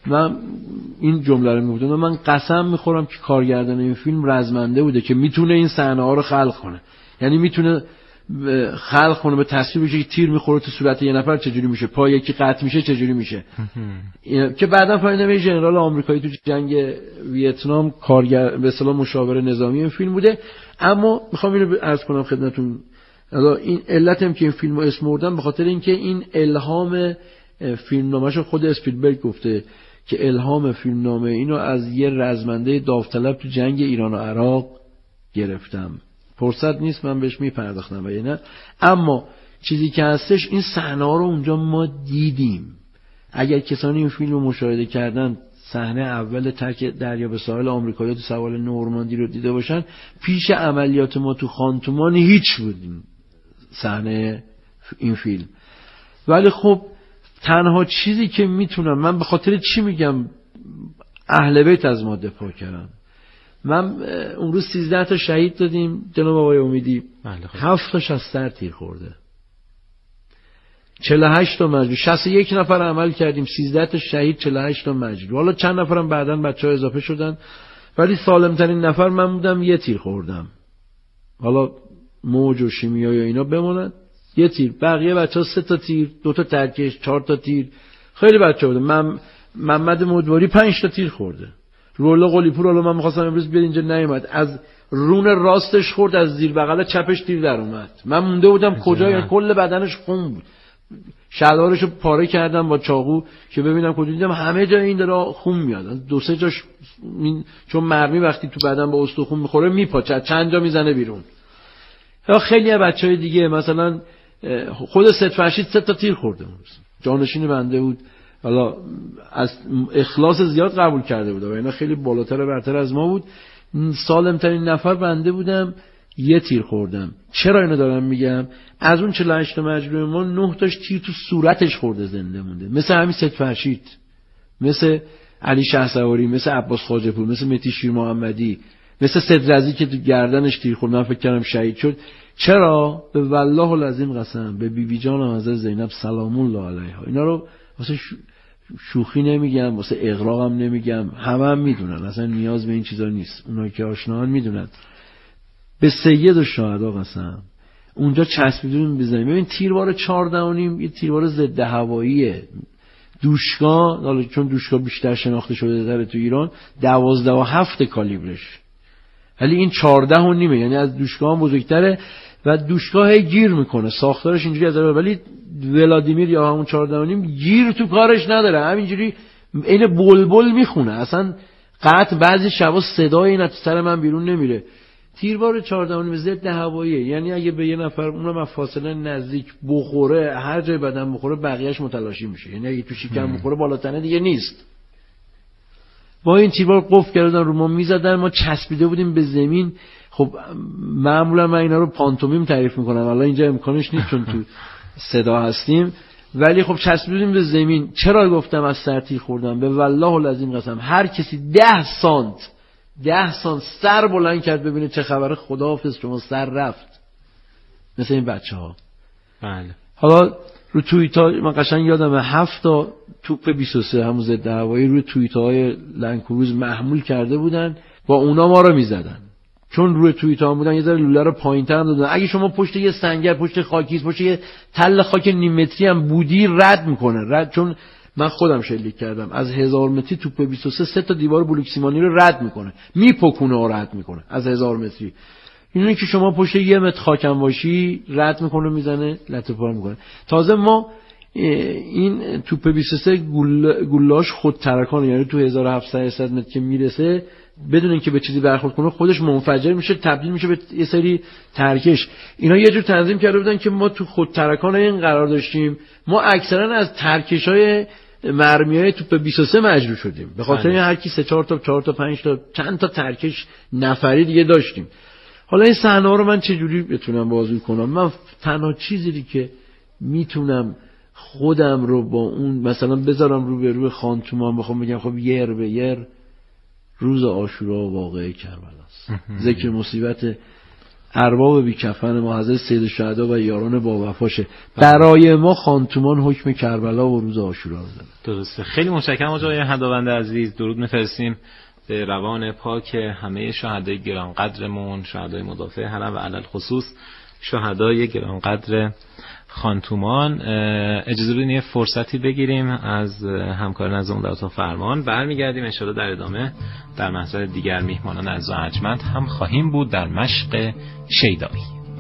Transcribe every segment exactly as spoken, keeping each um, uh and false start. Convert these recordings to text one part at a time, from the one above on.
من این جمله رو میگفتم، من قسم میخورم که کارگردان این فیلم رزمنده بوده که میتونه این صحنه ها رو خلق کنه. یعنی میتونه خلق کنه به تصویر بشه که تیر میخوره تو صورت یه نفر چجوری میشه، پای یکی قطع میشه چجوری میشه. که بعدا فهمیدم این ژنرال آمریکایی تو جنگ ویتنام کارگر به اصطلاح مشاور نظامی این فیلم بوده. اما میخوام اینو عرض کنم خدمتتون، این علتم که این فیلمو اسم بردم به خاطر اینکه این الهام فیلمنامه‌شو خود اسپیلبرگ گفته که الهام فیلمنامه اینو از یه رزمنده داوطلب تو جنگ ایران و عراق گرفتم. فرصت نیست من بهش میپرداختم و نه، اما چیزی که هستش این صحنه‌ها رو اونجا ما دیدیم. اگر کسانی این فیلم رو مشاهده کردن، صحنه اول ترک دریا به ساحل آمریکا تو سواحل نورماندی رو دیده باشن، پیش عملیات ما تو خانتومان هیچ بودیم صحنه این فیلم. ولی خب تنها چیزی که میتونم، من به خاطر چی میگم اهل بیت از ما دفاع کردن، من اون روز سیزده تا شهید دادیم جناب آقای امیدی، هفت تاش از سر تیر خورده، چهل و هشت تا مجروح، شصت و یک نفر عمل کردیم، سیزده تا شهید، چهل و هشت تا مجروح. حالا چند نفرم بعداً بچه‌ها اضافه شدن، ولی سالم ترین نفر من بودم، یه تیر خوردم. حالا موج و شیمیایی و اینا بمونن، یه تیر. بقیه بچه‌ها سه تا تیر، دو تا ترکش، چهار تا تیر، خیلی بچه‌ها بودن. من محمد مدواری پنج تا تیر خورده. رولا قلیپور، حالا من می‌خواستم امروز بیاد اینجا نیومد، از رون راستش خورد، از زیر بغل چپش تیر در اومد. من مونده بودم کجا، یعنی کل بدنش خون بود. شلوارشو پاره کردم با چاقو که ببینم کجا، دیدم همه جای این داره خون میاد، دو سه جاش این چون مرمی وقتی تو بدن با استخون میخوره میپاچه، چند جا میزنه بیرون. یا خیلی از بچهای دیگه، مثلا خود ست فرشید سه تا تیر خورده، جانشین بنده بود، حالا از اخلاص زیاد قبول کرده بود و اینا خیلی بالاتر و برتر از ما بود. سالم ترین نفر بنده بودم، یه تیر خوردم. چرا اینو دارم میگم؟ از اون چهل و هشت تا مجروح ما نه تاش تیر تو صورتش خورده زنده مونده، مثل همین ست فرشید، مثل علی شهسواری، مثل عباس خواجه‌پور، مثل مهدی شیر محمدی، مثل صدرزی که تو گردنش تیر خورد، من فکر کردم شهید شد. چرا؟ به والله العظیم قسم، به بیبی جان حضرت زینب سلام الله علیها. اینا رو واسه شوخی نمیگم، واسه اغراقم نمیگم، همه هم میدونن، اصلا نیاز به این چیزا نیست، اونایی که آشنان میدونن. به سید و شهدا قسم، اونجا چسبیدون بزنیم. ببین تیربار چهارده و نیم یه تیربار ضد هواییه. دوشکا، حالا چون دوشکا بیشتر شناخته شده داره تو ایران، دوازده و هفت کالیبرش، ولی این چهارده و نیمه، یعنی از دوشکا هم بزرگتره و دوشکا هی گیر میکنه، ساختارش اینجوری داره، ولی ولادیمیر یا همون چهارده و نیم گیر تو کارش نداره، همینجوری این بلبل میخونه، اصلا قطع بعضی شبا صدای این از سر من بیرون نمیره. تیربار چهارده و نیم ضد هواییه، یعنی اگه به یه نفر اونم از فاصله نزدیک بخوره، هر جای بدن بخوره بقیه‌اش متلاشی میشه، یعنی اگه تو شکم بخوره بالاتنه دیگه نیست. با این تیربار قفل کردن رو ما میزدن، ما چسبیده بودیم به زمین. خب معمولا من اینا رو پانتومیم تعریف میکنم، الان اینجا امکانش نیست چون تو صدا هستیم، ولی خب چسبیدیم به زمین. چرا گفتم از سر تیر خوردم؟ به والله العظیم قسم، هر کسی ده سانت ده سانت سر بلند کرد ببینه چه خبره، خداحافظ شما سر رفت، مثل این بچه ها. بله. حالا رو توییت ها من قشنگ یادمه هفت تا توپ بیست و سه همون ضد هوایی روی توییت های لنکروز محمول کرده بودن، با اونا ما رو میزدن، چون روی توییت ها بودن یه ذره لوله رو پایین‌تر هم دادن. اگه شما پشت یه سنگر، پشت خاکیز، پشت یه تل خاک نیم متری هم بودی رد میکنه، رد. چون من خودم شلیک کردم، از هزار متری توپ بیست و سه سه تا دیوار بلوکسیمانی رو رد میکنه، میپکونه و رد میکنه از هزار متری. اینه که شما پشت یه متر خاکم باشی رد میکنه، میزنه لطه پار میکنه. تازه ما این توپ بیست و سه گل گلاش خود ترکانه، یعنی تو هزار و هفتصد متر که میرسه بدون اینکه به چیزی برخورد کنه خودش منفجر میشه، تبدیل میشه به یه سری ترکش. اینا یه جور تنظیم کرده بودن که ما تو خود ترکانه این قرار داشتیم، ما اکثرا از ترکشای مرمیای توپ بیست و سه مجروح شدیم، به خاطر این هر کی سه چهار تا چهار تا پنج تا چند تا ترکش نفری دیگه داشتیم. حالا این صحنه رو من چه جوری بتونم بازی کنم؟ من تنها چیزی که میتونم خودم رو با اون مثلا بذارم رو به روی خانتومان، بخوام بگم خب یر به یر روز عاشورا واقعه کربلاست، ذکر مصیبت ارباب بیکفن ما حضرت سید الشهدا و یاران با وفاشه. برای ما خان تومان حکم کربلا و روز عاشورا رو داد. درسته. خیلی متشکرم آقای هداوند عزیز. درود می‌فرستیم به روان پاک همه شهدای گرانقدرمون، شهدای مدافع حرم و علل خصوص شهدای گرانقدر خان تومان. اجازه بدین یه فرصتی بگیریم از همکار نظرمون در اتاق فرمان. برمیگردیم ان شاءالله در ادامه در محضر دیگر میهمانان عزیز و ارجمند هم خواهیم بود در مشق شیدایی.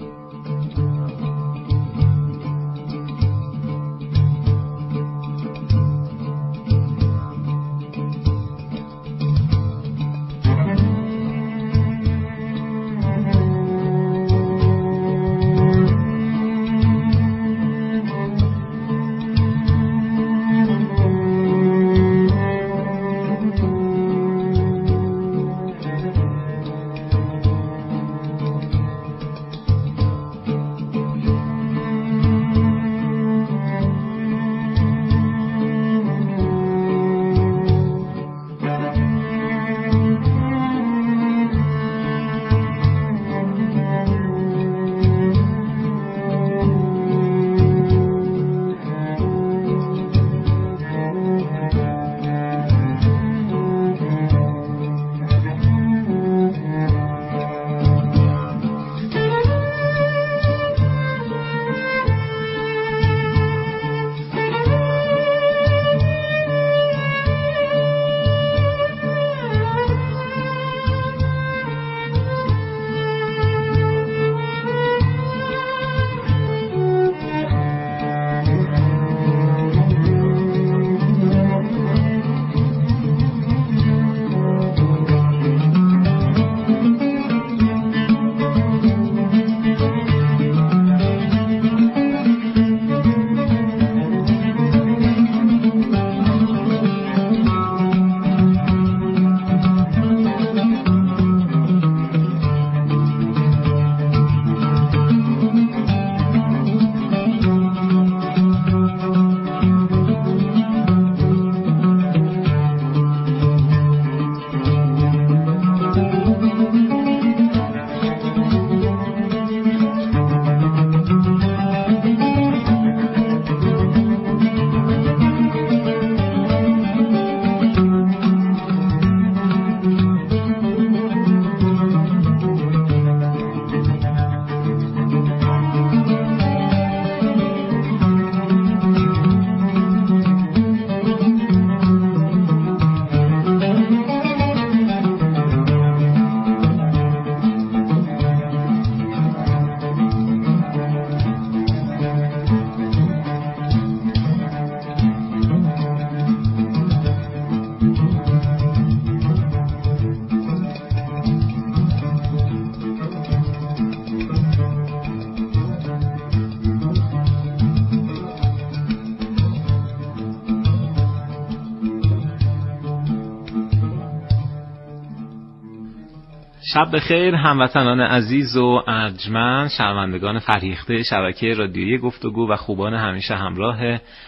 شب بخیر هموطنان عزیز و ارجمند، شنوندگان فرهیخته شبکه رادیویی گفتگو و خوبان همیشه همراه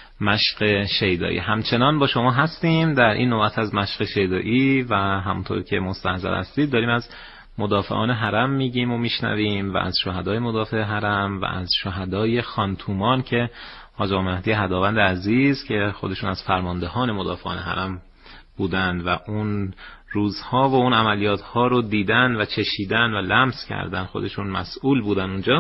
مشق شیدایی. همچنان با شما هستیم در این نوبت از مشق شیدایی و همونطور که مستحضر هستید داریم از مدافعان حرم میگیم و میشنویم و از شهدای مدافع حرم و از شهدای خان تومان که حاج آقا مهدی هداوند عزیز که خودشون از فرماندهان مدافعان حرم بودند و اون روزها و اون عملیاتها رو دیدن و چشیدن و لمس کردن، خودشون مسئول بودن اونجا.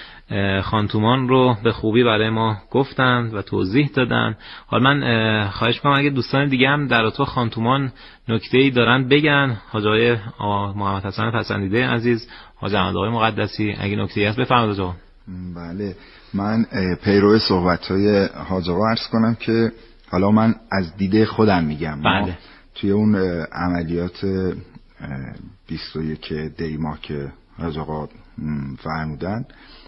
خان تومان رو به خوبی برای ما گفتند و توضیح دادن. حالا من خواهش می‌کنم اگه دوستان دیگه هم در اتاق خان تومان نکته‌ای دارن بگن. حاج آقای محمد حسن پسندیده عزیز، حاج احمد آقای مقدسی اگه نکته‌ای هست بفرمایید. آقا بله، من پیرو صحبت‌های حاج آقا عرض کنم که حالا من از دیده خودم میگم. بله. توی اون عملیات بیست و یک دی ماه که حاج آقا فرمودن،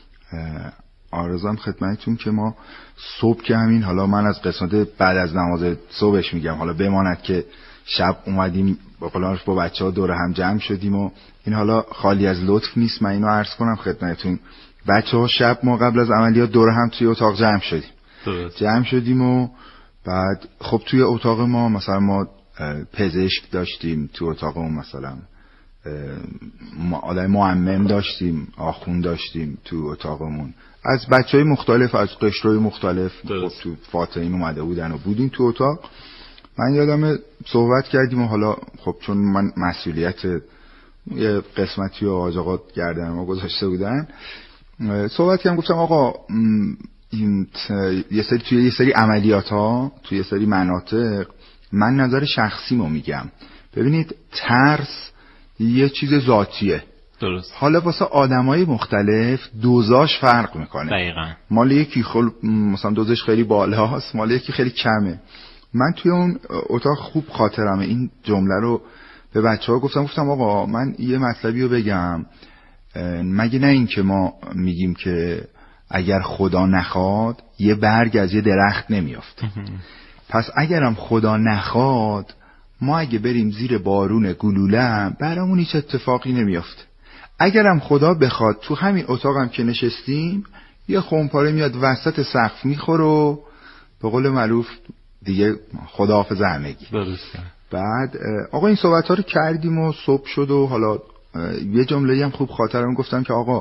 آرزوام خدمتتون که ما صبح که همین، حالا من از قسمت بعد از نماز صبحش میگم، حالا بماند که شب اومدیم با قلانش با بچه ها دور هم جمع شدیم و این حالا خالی از لطف نیست، من اینو عرض کنم خدمتتون. بچه ها شب ما قبل از عملیات دور هم توی اتاق جمع شدیم درست. جمع شدیم و بعد خب توی اتاق ما مثلا ما پزشک داشتیم، تو اتاقمون مثلا ما آدم معمم داشتیم، آخوند داشتیم تو اتاقمون، از بچهای مختلف، از قشرهای مختلف. خب تو فاتحین اومده بودن و بودیم تو اتاق. من یادم صحبت کردیم و حالا خب چون من مسئولیت یه قسمتی و آج آقا گردن ما گذاشته بودن، صحبت کردم، گفتم آقا این یه سری توی یه سری عملیات ها توی یه سری مناطق، من نظر شخصیمو میگم، ببینید ترس یه چیز ذاتیه. درست. حالا واسه آدمای مختلف دوزاش فرق میکنه. دقیقاً. مال یکی خل... مثلا دوزش خیلی بالاست، مال یکی خیلی کمه. من توی اون اتاق خوب خاطرمه این جمله رو به بچه‌ها گفتم گفتم آقا من یه مطلبی رو بگم، مگه نه این که ما میگیم که اگر خدا نخواد یه برگ از یه درخت نمیافته، پس اگرم خدا نخواد ما اگه بریم زیر بارون گلوله برامون هیچ اتفاقی نمیافته. اگرم خدا بخواد تو همین اتاقم که نشستیم یه خمپاره میاد وسط سقف میخوره و به قول معروف دیگه خداحافظ همگی. درسته. بعد آقا این صحبت ها رو کردیم و صبح شد و حالا یه جمله هم خوب خاطرم گفتم که آقا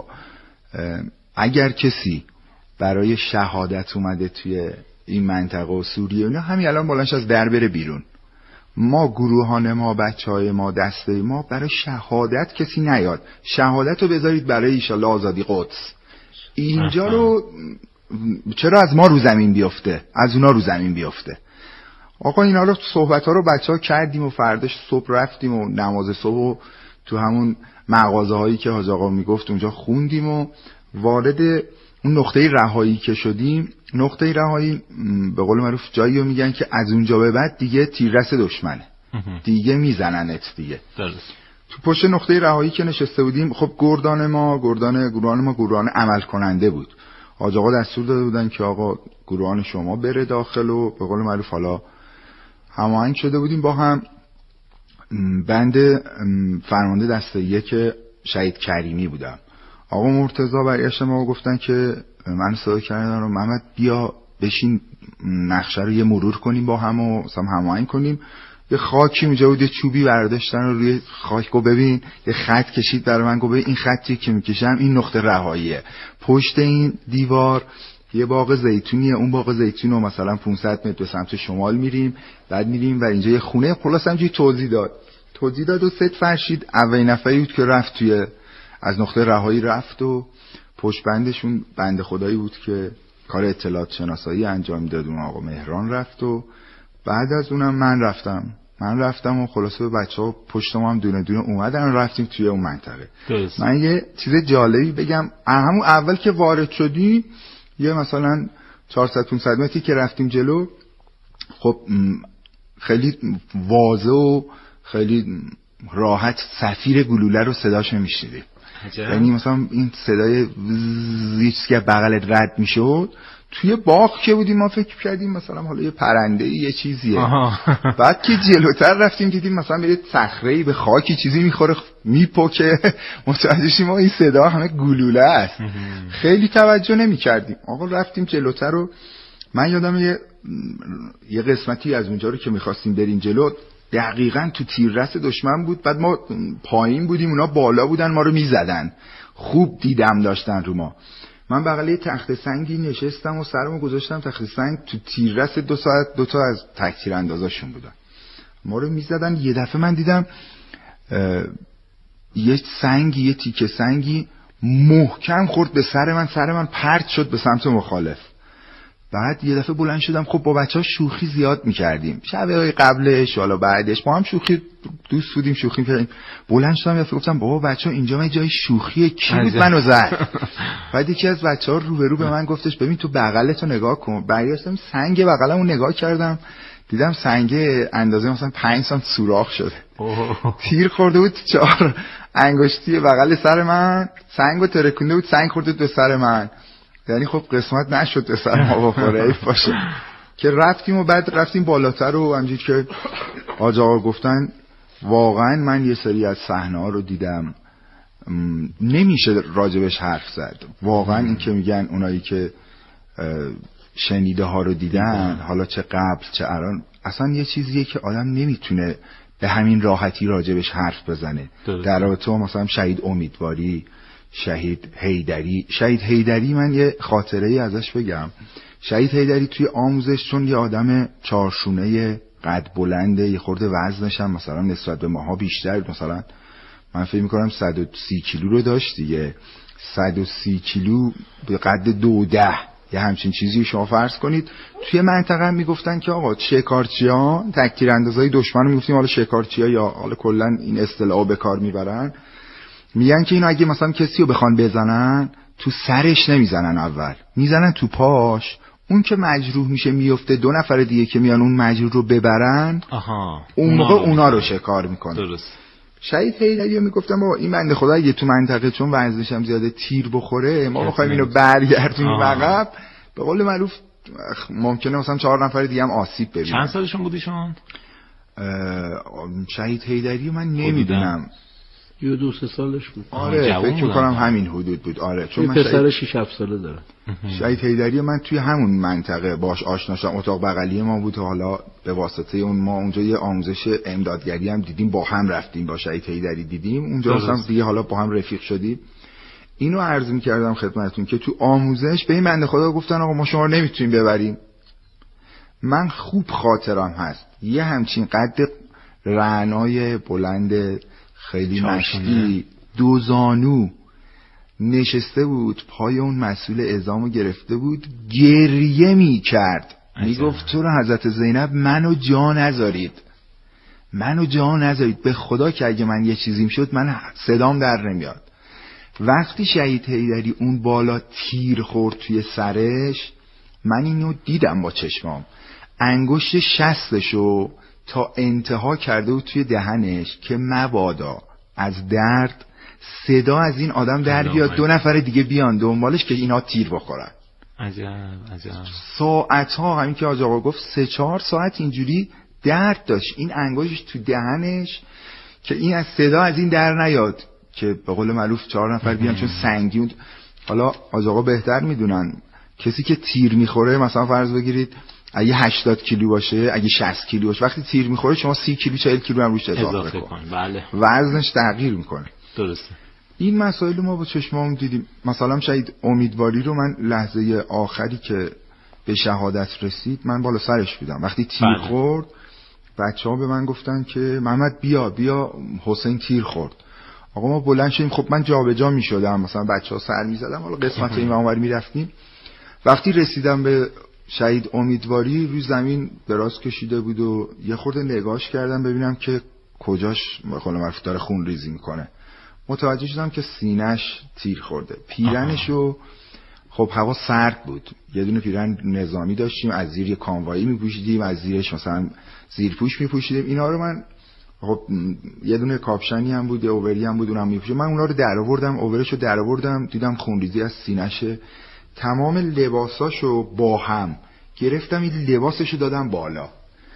اگر کسی برای شهادت اومده توی این منطقه و سوریه اینا، همین الان بلندش از در بره بیرون. ما گروهان ما، بچه های ما، دسته ما برای شهادت کسی نیاد، شهادت رو بذارید برای ایشالله آزادی قدس. اینجا رو چرا از ما رو زمین بیفته، از اونا رو زمین بیفته. آقا اینا رو صحبت ها رو بچه ها کردیم و فرداش صبح رفتیم و نماز صبح تو همون مغازه هایی که حاج آقا میگفت اونجا خوندیم و وارد اون نقطه رهایی که شدیم. نقطه رهایی به قول معروف جایی رو میگن که از اونجا به بعد دیگه تیررس دشمنه، دیگه میزننت دیگه. درست. تو پشت نقطه رهایی که نشسته بودیم، خب گردان ما گردان گروهان ما گروهان عمل کننده بود. حاج آقا دستور داده بودن که آقا گروهان شما بره داخل و به قول معروف حالا هماهنگ شده بودیم با هم. بند فرمانده دسته یک شهید کریمی بودم. آقا مرتضی برگشت ما گفتن که من صدا کردن رو محمد بیا بشین نقشه رو یه مرور کنیم با هم و مثلا هماهنگ کنیم. یه خاکی اونجا بود، یه چوبی برداشتن رو روی خاک گفت ببین یه خط کشید برای من، گفت ببین این خطی که میکشم این نقطه رهاییه، پشت این دیوار یه باغ زیتونیه، اون باغ زیتون رو مثلا پانصد متر به سمت شمال میریم، بعد میریم و اینجا یه خونه. خلاص همجوری توضیح داد توضیح داد و ست فرشید اولین نفری بود که رفت توی از نقطه رهایی رفت و پشت بندشون بنده خدایی بود که کار اطلاعات شناسایی انجام میداد، اون آقا مهران رفت و بعد از اونم من رفتم من رفتم و خلاصه به بچه‌ها پشت ما هم دونه دونه اومدن و رفتیم توی اون منطقه. درست. من یه چیز جالبی بگم، همون اول که وارد شدیم یه مثلا چهارصد پانصد متری که رفتیم جلو، خب خیلی واضح و خیلی راحت صفیر گلوله رو صداشو میشنیدیم. یعنی مثلا این صدای زیچ که بغلت رد میشد توی باغ که بودیم ما فکر کردیم مثلا حالا یه پرنده یه چیزیه. بعد که جلوتر رفتیم دیدیم مثلا میره صخره‌ای به خاکی چیزی میخوره میپکه، متوجه شدیم این صدا همه گلوله است. خیلی توجه نمی‌کردیم. آقا رفتیم جلوتر و من یادم یه یه قسمتی از اونجا رو که می‌خواستیم بریم جلو دقیقاً تو تیررس دشمن بود. بعد ما پایین بودیم اونا بالا بودن ما رو میزدن، خوب دیدم داشتن رو ما. من بغل تخت سنگی نشستم و سرمو گذاشتم تخت سنگ، تو تیررس دو ساعت دو تا از تکتیر اندازاشون بودن ما رو میزدن. یه دفعه من دیدم یه سنگی یه تیکه سنگی محکم خورد به سر من، سر من پرت شد به سمت مخالف. بعد یه دفعه بلند شدم، خب با بچه ها شوخی زیاد میکردیم شبه قبلش حالا بعدش با هم شوخی دوست بودیم شوخی میکردیم. بلند شدم یه دفعه گفتم بابا بچه ها اینجا من جای شوخیه، کی بود منو زد؟ بعد یکی از بچه ها روبرو به من گفتش ببین تو بغلتو نگاه کن. برگشتم سنگ بغلمو نگاه کردم، دیدم سنگ اندازه مثلا پنج سانت سوراخ شده، تیر خورده بود چهار انگشتی بغل سر من، سنگو ترکونده بود، سنگ خورده به سر من. یعنی خب قسمت نشد به سر ما بخوره ای باشه که رفتیم و بعد رفتیم بالاتر و همجوری که حاج آقا گفتن واقعا من یه سری از صحنه ها رو دیدم نمیشه راجبش حرف زد. واقعا این که میگن اونایی که شنیده ها رو دیدن حالا چه قبل چه الان، اصلا یه چیزیه که آدم نمیتونه به همین راحتی راجبش حرف بزنه. درست. در رابطه با مثلا شهید امیدواری، شهید حیدری. شهید حیدری من یه خاطره ای ازش بگم. شهید حیدری توی آموزش چون یه آدم چارشونه قد بلنده، یه خورده وزنش هم مثلا نسبت به ماها بیشتر، مثلا من فکر می‌کنم صد و سی کیلو رو داشت دیگه. صد و سی کیلو به قد دو ده یه همچین چیزی شما فرض کنید. توی منطقه هم میگفتن که آقا شکارچی‌ها تک‌تیر اندازهای دشمن رو میگفتیم، حالا شکارچی‌ها یا حالا کلا این اصطلاح به کار میبرن، میگن که اینو اگه مثلا کسی رو بخوان بزنن تو سرش نمیزنن، اول میزنن تو پاش. اون که مجروح میشه میفته، دو نفر دیگه که میان اون مجروح رو ببرن، آها، اون موقع اونا رو شکار میکنن. درست. شهید حیدری میگفتم بابا این بنده خدا اگه تو منطقه چون وزنش هم زیاده تیر بخوره، ما بخوایم اینو برگردونیم عقب، به قول معروف ممکنه مثلا چهار نفر دیگه هم آسیب ببینن. چند سالشون بودیشون؟ شهید حیدری من نمیدونم، یه دو سه سالش بود. آره فکر میکنم همین حدود بود. آره چون من پسر شش هفت ساله داره. شهید حیدری من توی همون منطقه باش آشنا شدم، اتاق بغلی ما بود، حالا به واسطه اون ما اونجا یه آموزش امدادگری هم دیدیم، با هم رفتیم با شهید حیدری دیدیم اونجا، هم دیگه حالا با هم رفیق شدیم. اینو عرض می‌کردم خدمتتون که تو آموزش به این بنده خدا گفتن آقا ما شما رو نمیتونیم ببریم. من خوب خاطرم هست یه همچین قد رعنای بلند خیلی مشتی دو زانو نشسته بود پای اون مسئول اعزامو گرفته بود، گریه می کرد، می گفت تو رو حضرت زینب منو جا نذارید، منو جا نذارید، به خدا که اگه من یه چیزیم شد من صدام در نمیاد. وقتی شهید حیدری اون بالا تیر خورد توی سرش، من اینو دیدم با چشمام، انگشت شستشو تا انتها کرده بود توی دهنش که مبادا از درد صدا از این آدم در بیاد، دو نفر دیگه بیان دنبالش که اینا تیر بخورن. عجب عجب. ساعت ها، همین که آج آقا گفت سه چهار ساعت اینجوری درد داشت این انگشتش تو دهنش که این از صدا از این در نیاد که به قول معروف چهار نفر بیان، چون سنگین. حالا آج آقا بهتر میدونن، کسی که تیر میخوره مثلا فرض بگیرید اگه هشتاد کیلو باشه، اگه شصت کیلو باشه، وقتی تیر میخوره شما سی کیلو چهل کیلو هم روش اضافه کن، بله، وزنش تغییر میکنه. درسته. این مسائل ما با چشمام دیدیم. مثلا شهید امیدواری رو من لحظه آخری که به شهادت رسید من بالا سرش بودم، وقتی تیر بله. خورد بچه‌ها به من گفتن که محمد بیا بیا حسین تیر خورد. آقا ما بلند شدیم، خب من جابجا میشدم، مثلا بچه‌ها سر میزدم، حالا قسمت این و اونور میرفتیم. وقتی رسیدم به شهید امیدواری روی زمین دراز کشیده بود و یه خورده نگاهش کردم ببینم که کجاش مثلا معرفت داره خون ریزی میکنه. متوجه شدم که سینه‌اش تیر خورده. پیرنشو خب هوا سرد بود، یه دونه پیرن نظامی داشتیم، از زیر یه کانوایی میپوشیدیم، از زیرش مثلا زیرپوش میپوشیدیم. اینا رو من خب یه دونه کاپشنی هم بود، یه اووری هم بود، اونم میپوشیدم. من اونا رو در آوردم، اوورشو در آوردم، دیدم خونریزی از سینه‌شه. تمام لباساشو با هم گرفتم، این لباسشو دادم بالا.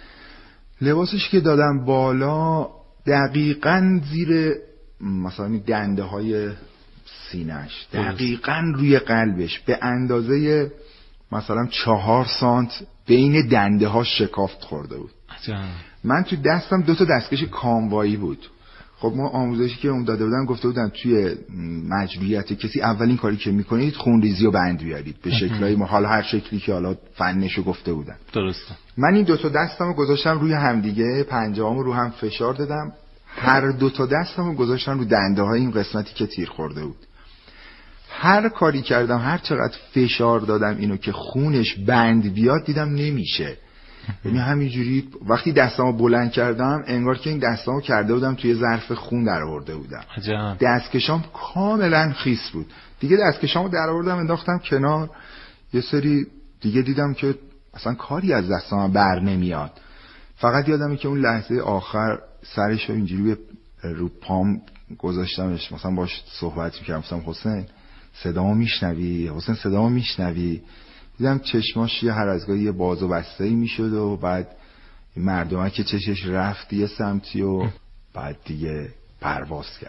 لباسش که دادم بالا دقیقاً زیر مثلا دنده های سینه‌اش، دقیقاً روی قلبش، به اندازه مثلا چهار سانت بین دنده ها شکافت خورده بود. عجب. من تو دستم دو تا دستکش کاموایی بود. خب ما آموزشی که اون داده بودن گفته بودن توی مجروحیت کسی اولین کاری که میکنید خونریزی رو بند بیارید به شکلای ما، حالا هر شکلی که حالا فنشو گفته بودن. درسته. من این دو تا دستمو گذاشتم روی همدیگه، پنجه‌هامو رو هم فشار دادم، هر دو تا دستمو گذاشتم رو دنده های این قسمتی که تیر خورده بود. هر کاری کردم، هر چقدر فشار دادم اینو که خونش بند بیاد، دیدم نمیشه. یعنی همینجوری وقتی دستامو بلند کردم انگار که این دستامو کرده بودم توی ظرف خون در آورده بودم. عجب. دستکشام کاملا خیس بود. دیگه دستکشامو در آوردم انداختم کنار، یه سری دیگه دیدم که اصلا کاری از دستام بر نمیاد. فقط یادمه که اون لحظه آخر سرش رو اینجوری رو پام گذاشتمش، مثلا باش صحبت میکردم، مثلا حسین صدامو میشنوی؟ حسین صدامو میشنوی؟ دیدم چشماش یه هر از گاهی یه باز و بسته‌ای میشد و بعد مردمه که چشش رفت یه سمتی و بعد دیگه پرواز کرد.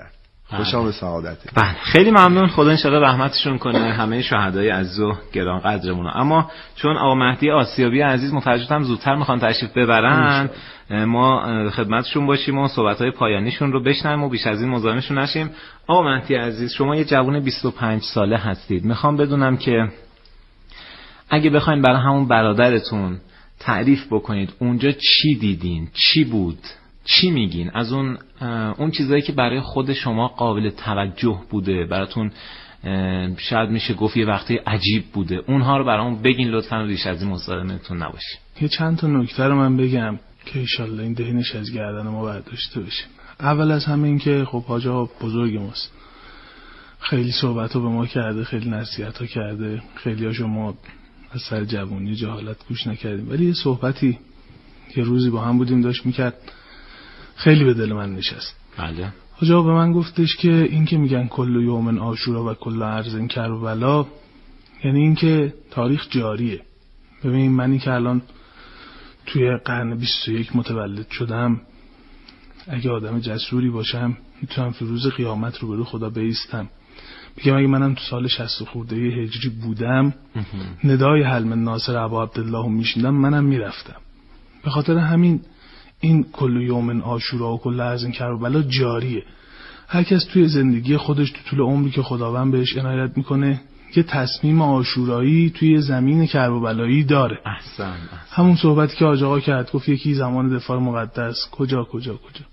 خوشا به سعادت. بله خیلی ممنون. خدا انشالله رحمتشون کنه همه شهدای عزیز و گران قدرمون. اما چون آقا مهدی آسیابی عزیز متوجه هم زودتر میخوان تشریف ببرن، ما خدمتشون باشیم و صحبت‌های پایانیشون رو بشنویم و بیش از این مزاحمشون نشیم. آقا مهدی عزیز، شما یه جوان بیست و پنج ساله هستید. میخوام بدونم که اگه بخواید برای همون برادرتون تعریف بکنید اونجا چی دیدین، چی بود، چی میگین از اون اون چیزایی که برای خود شما قابل توجه بوده، براتون شاید میشه گفت یه وقتی عجیب بوده، اونها رو برامون بگین لطفاً و بیش از این مزاحمتون نباشیم. یه چند تا نکته رو من بگم که انشالله این دهنش از گردن ما برداشته بشه. اول از همه این که خب حاج آقا بزرگ ماست، خیلی صحبت رو به ما کرده، خیلی نصیحت ها کرده، خیلی ها شما از سر جوانی جهالت گوش نکردیم، ولی یه صحبتی یه روزی با هم بودیم داشت میکرد خیلی به دل من نشست. بله. حاج آقا به من گفتش که این که میگن کل یوم عاشورا و کل ارض کربلا، یعنی این که تاریخ جاریه. ببین منی که الان توی قرن بیست و یک متولد شدم، اگه آدم جسوری باشم میتونم تو روز قیامت رو برو خدا بایستم بگم اگه منم تو سال شصت خورده هجری بودم ندای حل من ناصر ابا عبدالله میشیندم، منم میرفتم. به خاطر همین این کل یوم عاشورا و کل ارض کربلا جاریه. هر کس توی زندگی خودش تو طول عمری که خداوند بهش عنایت میکنه یه تصمیم عاشورایی توی زمین کربلایی داره. احسن, احسن. همون صحبتی که آقا کرد، گفت یکی زمان دفاع مقدس کجا کجا کجا.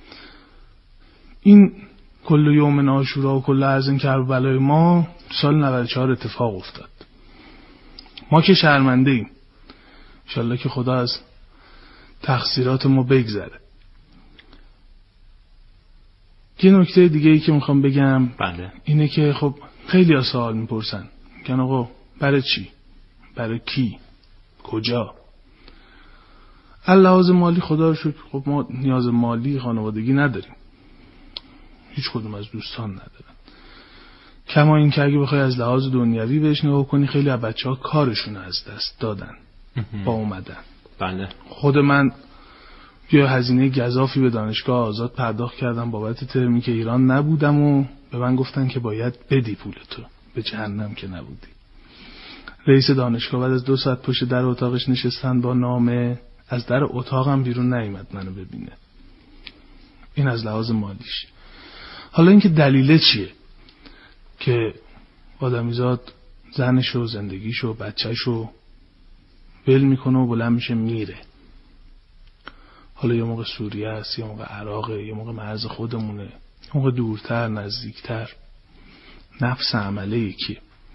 این کل یوم عاشورا و کل ارض کربلای ما سال نود و چهار اتفاق افتاد. ما که شرمنده ایم، انشالله که خدا از تقصیرات ما بگذره. یه نکته دیگه ای که میخوام بگم بله. اینه که خب خیلی ها سوال میپرسن میگن آقا برای چی؟ برای کی؟ کجا؟ لحاظ مالی خدا رو شکر خب ما نیاز مالی خانوادگی نداریم، هیچ کدوم از دوستان ندارن. کما این که اگه بخوای از لحاظ دنیوی بهش نگاه کنی خیلی از بچه‌ها کارشون از دست دادن با اومدن. بله. خود من یه هزینه گزافی به دانشگاه آزاد پرداخت کردم بابت ترمی که ایران نبودم و به من گفتن که باید بدی پولتو، به جهنم که نبودی. رئیس دانشگاه بعد از دو ساعت پشت در اتاقش نشستن با نامه، از در اتاقم بیرون نیامد منو ببینه. این از لحاظ مالیش. حالا اینکه دلیل چیه که آدمیزاد زنشو، زندگیشو، بچهشو ول میکنه و بلند میشه میره؟ حالا یه موقع سوریه است، یه موقع عراقه، یه موقع مرز خودمونه، یه موقع دورتر، نزدیکتر. نفس عمله یکی.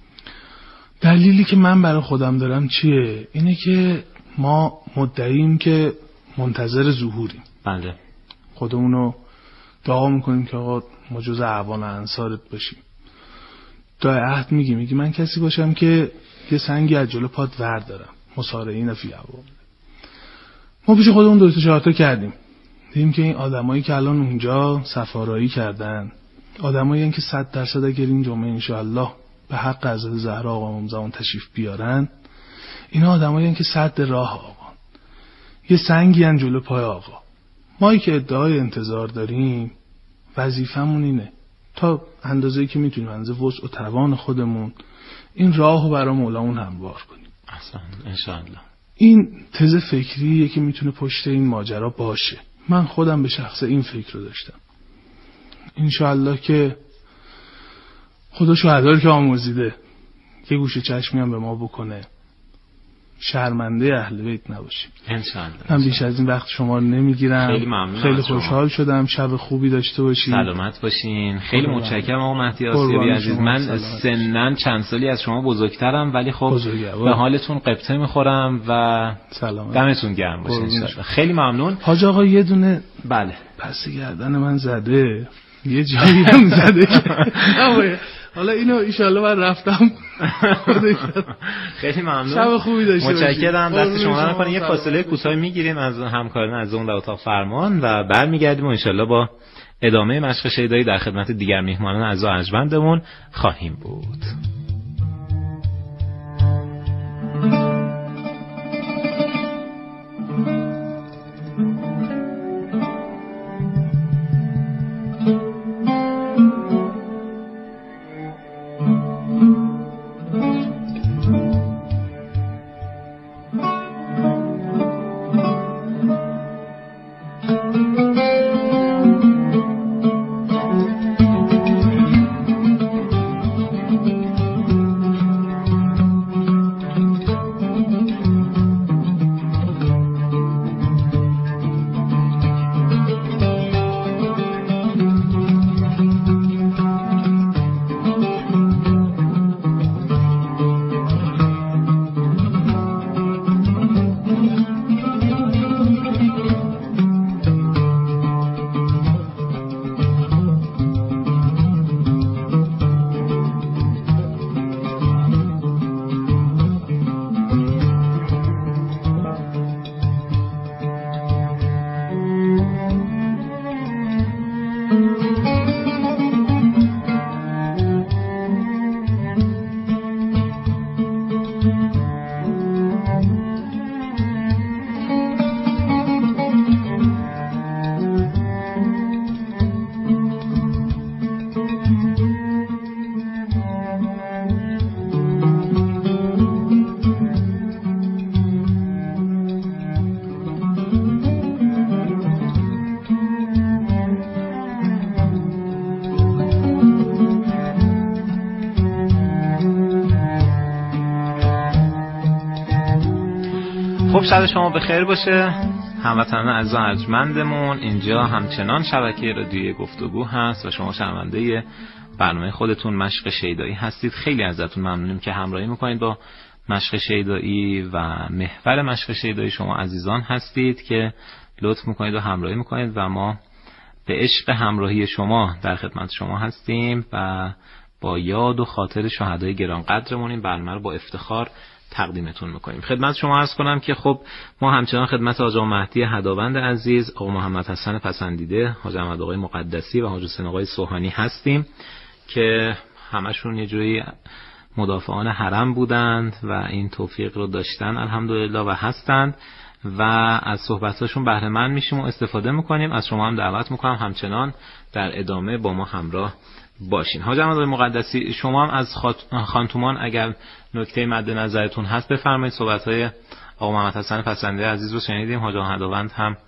دلیلی که من برای خودم دارم چیه؟ اینه که ما مدعیم که منتظر ظهوریم. بله. خودمونو دعا میکنیم که آقا ما جز اعوان انصارت باشیم. دعای عهد میگی میگی من کسی باشم که یه سنگی از جلو پات ور دارم. مسارعین فی عوام. ما پیش خودمون دو تا چهار تا کردیم. دیدیم که این آدمایی که الان اونجا سفارایی کردن، آدمایی هستن که صد درصد اگر این جمعه انشاءالله به حق حضرت زهرا آقا امام تشریف بیارن، اینا آدمایی هستن که صد راه آقا، یه سنگی ان جلو پای آقا. مایی که ادعای انتظار داریم وظیفمون اینه تا اندازه‌ای که میتونیم، اندازه وسع و توان خودمون این راهو برای مولامون هموار کنیم. احسن انشاءالله. این تز فکریه که میتونه پشت این ماجرا باشه. من خودم به شخص این فکر رو داشتم. انشاءالله که خدا شهداری که آموزیده یه گوشه چشمی هم به ما بکنه، شرمنده اهل بیت نباشیم انشاءالله. من بیش از این وقت شما رو نمیگیرم. خیلی ممنون. خیلی خوشحال شدم. شب خوبی داشته باشین. سلامت باشین. خیلی متشکرم آقا مهدی آسیابی عزیز. من سنن چند سالی از شما بزرگترم ولی خب به حالتون قبطه میخورم و سلامت. دمتون گرم باشه انشاءالله. خیلی ممنون. حاج آقا یه دونه بله پس گردن من زده، یه جایی هم زده که حالا اینو ایشالله من رفتم. خیلی ممنون. شب خوبی داشته باشید. متشکرم. دست شما رو نکنه. یه فاصله کوتاهی میگیریم از همکاران از اون در اتاق فرمان و برمیگردیم و انشالله با ادامه مشق شیدایی در خدمت دیگر میهمانان عزیز و ارجمندمون خواهیم بود. خب شب شما بخیر باشه هموطنان عزیز و ارجمندمون. اینجا همچنان شبکه رادیویی گفتگو هست و شما شنونده برنامه خودتون مشق شیدایی هستید. خیلی ازتون ممنونیم که همراهی میکنید با مشق شیدایی و محور مشق شیدایی شما عزیزان هستید که لطف میکنید و همراهی میکنید و ما به عشق همراهی شما در خدمت شما هستیم و با یاد و خاطر شهدای گرانقدرمون این برنامه رو با افتخار تقدیمتون میکنیم. خدمت شما عرض کنم که خب ما همچنان خدمت آقا مهدی هداوند عزیز، آقا محمد حسن پسندیده، حاج احمد آقای مقدسی و حاج حسین آقای سوهانی هستیم که همشون یه جوری مدافعان حرم بودند و این توفیق رو داشتن الحمدلله و هستند و از صحبتاشون بهره مند میشیم و استفاده میکنیم. از شما هم دعوت میکنم همچنان در ادامه با ما همراه باشین. حاج احمد آقای مقدسی، شما هم از خانتومان اگر نکته مد نظرتون هست بفرمایید. صحبت‌های آقا محمد حسن پسندیده عزیز رو شنیدیم، حاج هداوند هم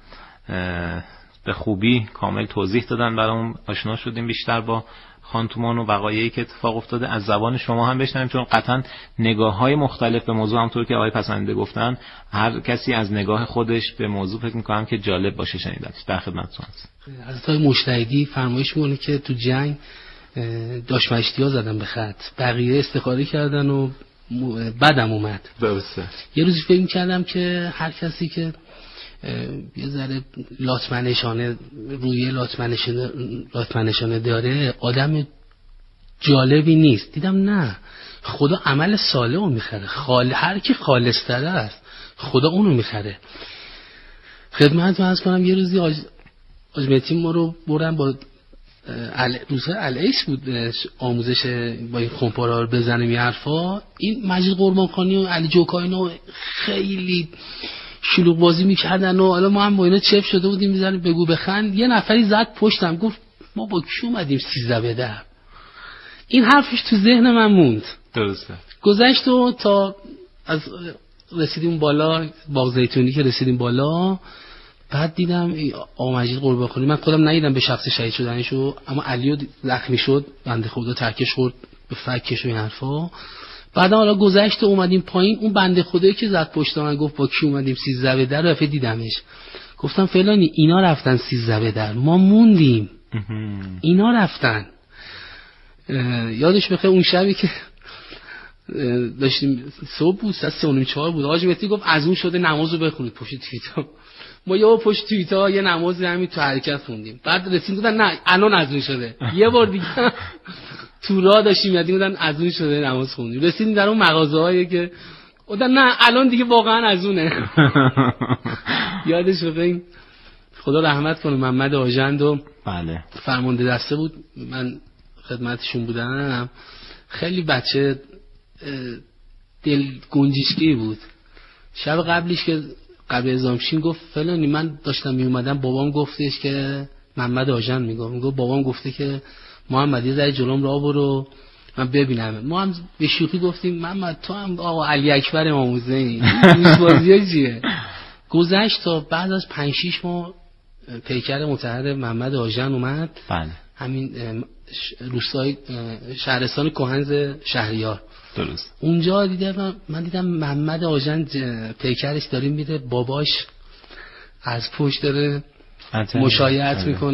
به خوبی کامل توضیح دادن برامون، آشنا شدیم بیشتر با خانتومان و وقایعی که اتفاق افتاده. از زبان شما هم بشنویم چون قطعا نگاه‌های مختلف به موضوع همونطور که آقای پسندیده گفتن هر کسی از نگاه خودش به موضوع فکر می‌کنم که جالب باشه شنیدنش. در خدمتتون هستم. حضرت آقای مشتهدی فرمایش می‌کنه که تو جنگ داش مشتی‌ها زدن به خط، بقیه استخاره کردن و بدم اومد. درسته. یه روزی فکر می‌کردم که هر کسی که یه ذره لاتمنشانه روی لاتمنشانه لاتمنشانه داره آدم جالبی نیست. دیدم نه، خدا عمل صالح رو میخره. خال... هر کی خالص تره است خدا اونو میخره. خدمت عرض کنم یه روزی آج آجمتیم ما رو برن با ال... روزه العیس بود آموزش با این خمپارا رو بزنیم یه حرفا. این مجید قربانخانی و علی جوکاینا خیلی شلوغ بازی میکردن و حالا ما هم با اینا چپ شده بودیم میزنیم بگو بخند. یه نفری زد پشتم گفت ما با کی اومدیم سیزده بده. این حرفش تو ذهن من موند. درسته. گذشت و تا از رسیدیم بالا باغ زیتونی که رسیدیم بالا بعد دیدم آقا مجید قربانخانی، من خودم ندیدم به شخص شهید شدنشو، اما علیو زخمی شد بنده خدا ترکش خورد به فکش و این حرفا. بعد حالا گذشت و اومدیم پایین، اون بنده خدایی که زد پشت من گفت با کی اومدیم سیزده به در، رفت دیدمش گفتم فلانی اینا رفتن سیزده به در ما موندیم اینا رفتن. یادش بخیر اون شبی که داشتیم صبح بود ساعت سه و نیم چهار بود، حاج مهدی گفت از اون شده نمازو بخونید پشت توییتا. ما یه پشت توییتا یه نماز همین تو حرکت خوندیم. بعد رسیدیم گفتن نه الان از اون شده. یه بار دیگه تو راه داشتیم یادیم بودن از اون شده نماز خوندیم. رسیدیم در اون مغازه‌هایی که گفتن نه الان دیگه واقعا از اونه. یادش بخیر خدا رحمت کنه محمد آژند و بله فرمانده دسته بود، من خدمتشون بودم. خیلی بچه دل گنجشکی بود. شب قبلش که قبل ازامشین گفت فلانی من داشتم می اومدم بابام گفتش که محمد آژند میگه میگه بابام گفته که محمد یه ذره جلوم راه برو من ببینم. ما هم به شوخی گفتیم محمد تو هم آقا علی اکبر امام حسین دوست بازیه چیه. گذشت تا بعد از پنج شش ماه پیکر مطهر محمد آژند اومد. بله. همین روستای شهرستان کهنز شهریار. درست. اونجا دیدم من دیدم محمد آژند پیکرش داریم میره، باباش از پشت داره مشایعت میکنه.